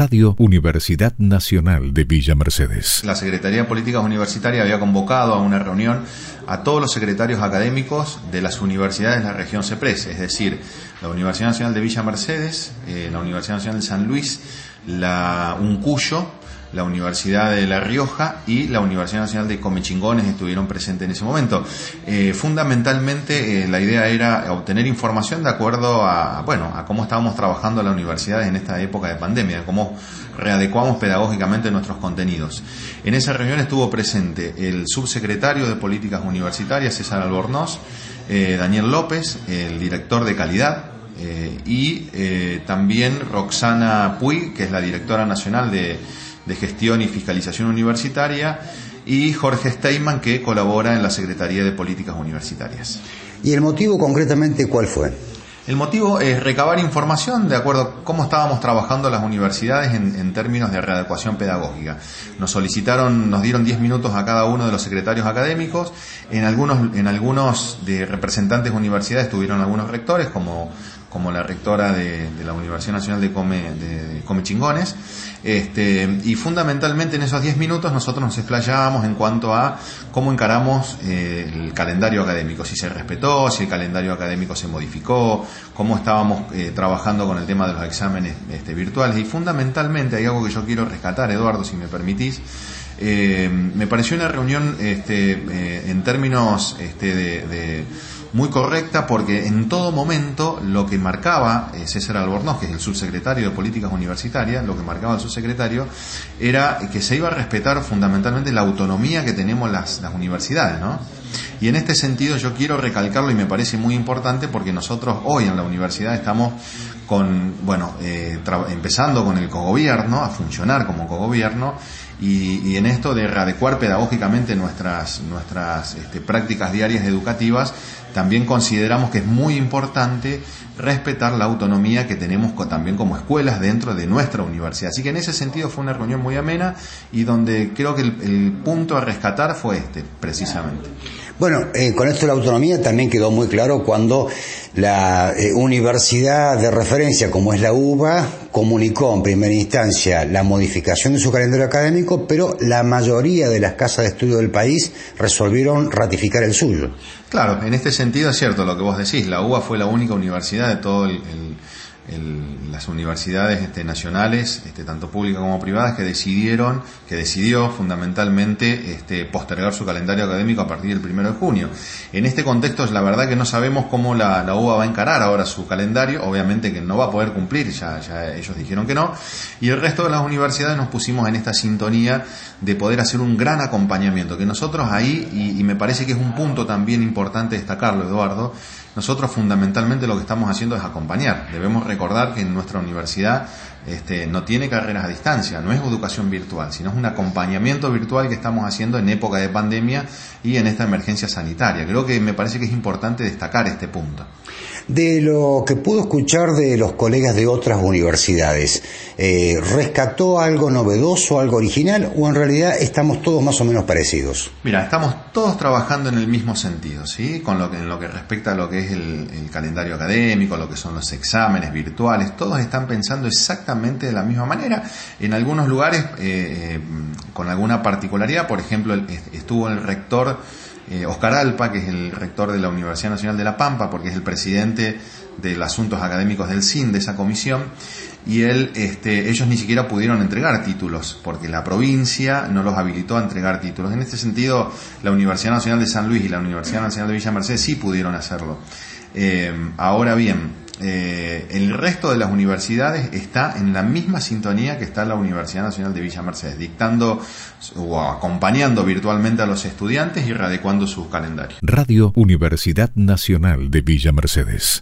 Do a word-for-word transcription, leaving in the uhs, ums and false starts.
Radio Universidad Nacional de Villa Mercedes. La Secretaría de Políticas Universitarias había convocado a una reunión a todos los secretarios académicos de las universidades de la región CEPRES, es decir, la Universidad Nacional de Villa Mercedes, eh, la Universidad Nacional de San Luis, la Uncuyo, la Universidad de La Rioja y la Universidad Nacional de Comechingones estuvieron presentes en ese momento. Eh, fundamentalmente eh, la idea era obtener información de acuerdo a, bueno, a cómo estábamos trabajando las universidades en esta época de pandemia, cómo readecuamos pedagógicamente nuestros contenidos. En esa reunión estuvo presente el subsecretario de Políticas Universitarias, César Albornoz, eh, Daniel López, el director de calidad, eh, y eh, también Roxana Puig, que es la directora nacional de de Gestión y Fiscalización Universitaria, y Jorge Steinman, que colabora en la Secretaría de Políticas Universitarias. ¿Y el motivo concretamente cuál fue? El motivo es recabar información de acuerdo a cómo estábamos trabajando las universidades en, en términos de readecuación pedagógica. Nos solicitaron, nos dieron diez minutos a cada uno de los secretarios académicos. En algunos, en algunos de representantes de universidades estuvieron algunos rectores, como, como la rectora de, de la Universidad Nacional de, Come, de, de Comechingones. Este, y fundamentalmente en esos diez minutos nosotros nos explayábamos en cuanto a cómo encaramos eh, el calendario académico, si se respetó, si el calendario académico se modificó, cómo estábamos eh, trabajando con el tema de los exámenes este, virtuales. Y fundamentalmente hay algo que yo quiero rescatar, Eduardo, si me permitís. Eh, me pareció una reunión este, eh, en términos este, de, de muy correcta, porque en todo momento lo que marcaba eh, César Albornoz, que es el subsecretario de Políticas Universitarias, lo que marcaba el subsecretario era que se iba a respetar fundamentalmente la autonomía que tenemos las, las universidades, ¿no? Y en este sentido yo quiero recalcarlo y me parece muy importante, porque nosotros hoy en la universidad estamos con, bueno, eh, empezando con el cogobierno, a funcionar como cogobierno, y, y en esto de readecuar pedagógicamente nuestras, nuestras este, prácticas diarias educativas, también consideramos que es muy importante respetar la autonomía que tenemos también como escuelas dentro de nuestra universidad. Así que en ese sentido fue una reunión muy amena y donde creo que el, el punto a rescatar fue este, precisamente. Bueno, eh, con esto de la autonomía también quedó muy claro cuando la eh, universidad de referencia, como es la U B A, comunicó en primera instancia la modificación de su calendario académico, pero la mayoría de las casas de estudio del país resolvieron ratificar el suyo. Claro, en este sentido es cierto lo que vos decís. La U B A fue la única universidad de todo el, el, el, las universidades este, nacionales, este, tanto públicas como privadas, que decidieron, que decidió fundamentalmente este, postergar su calendario académico a partir del primero de junio. En este contexto, la verdad que no sabemos cómo la, la U B A va a encarar ahora su calendario. Obviamente que no va a poder cumplir, ya, ya ellos dijeron que no. Y el resto de las universidades nos pusimos en esta sintonía de poder hacer un gran acompañamiento, que nosotros ahí, y, y me parece que es un punto también importante destacarlo, Eduardo, nosotros fundamentalmente lo que estamos haciendo es acompañar. Debemos recordar que en nuestra universidad este, no tiene carreras a distancia, no es educación virtual, sino es un acompañamiento virtual que estamos haciendo en época de pandemia y en esta emergencia sanitaria. Creo que me parece que es importante destacar este punto. De lo que pudo escuchar de los colegas de otras universidades, eh, ¿rescató algo novedoso, algo original, o en realidad estamos todos más o menos parecidos? Mira, estamos todos trabajando en el mismo sentido, ¿sí? Con lo que, en lo que respecta a lo que es el, el calendario académico, lo que son los exámenes virtuales, todos están pensando exactamente de la misma manera. En algunos lugares, eh, eh, con alguna particularidad, por ejemplo, el, estuvo el rector Eh, Oscar Alpa, que es el rector de la Universidad Nacional de La Pampa, porque es el presidente de los asuntos académicos del S I N, de esa comisión, y él, este, ellos ni siquiera pudieron entregar títulos, porque la provincia no los habilitó a entregar títulos. En este sentido, la Universidad Nacional de San Luis y la Universidad Nacional de Villa Mercedes sí pudieron hacerlo. Eh, ahora bien, Eh, el resto de las universidades está en la misma sintonía que está la Universidad Nacional de Villa Mercedes, dictando o acompañando virtualmente a los estudiantes y readecuando sus calendarios. Radio Universidad Nacional de Villa Mercedes.